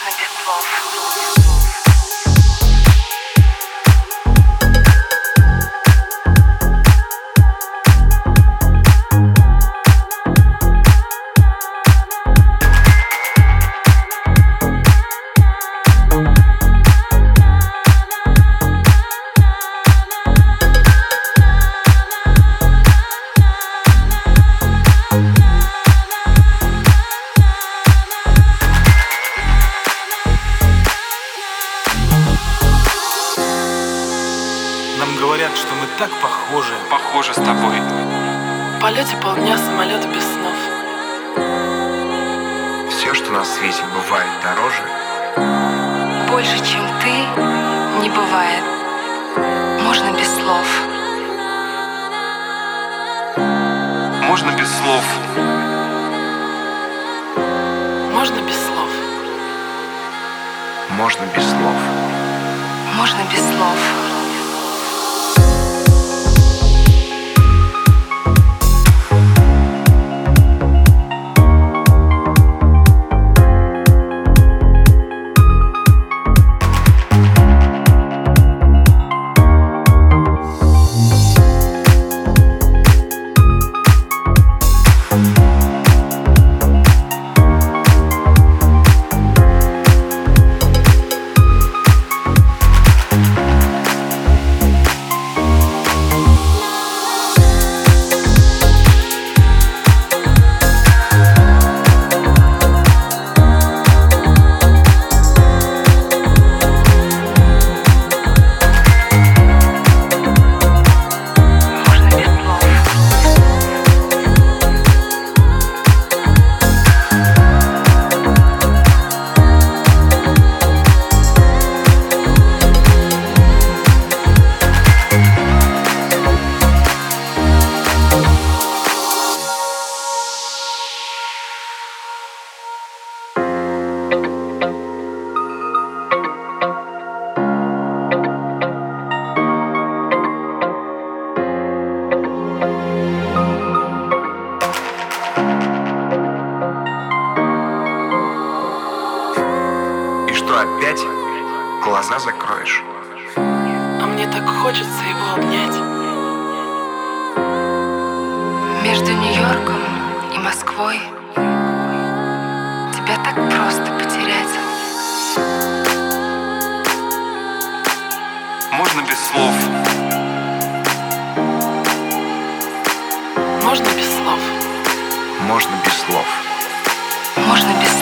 Можно без слов. Нам говорят, что мы так похожи. Похоже с тобой. В полете полдня, самолет без снов. Все, что на свете бывает дороже, Больше, чем ты, не бывает. Можно без слов. Можно без слов. Можно без слов. можно без слов. Можно без слов. Что опять глаза закроешь? А мне так хочется его обнять. Между Нью-Йорком и Москвой тебя так просто потерять. Можно без слов. Можно без слов. Можно без слов. Можно без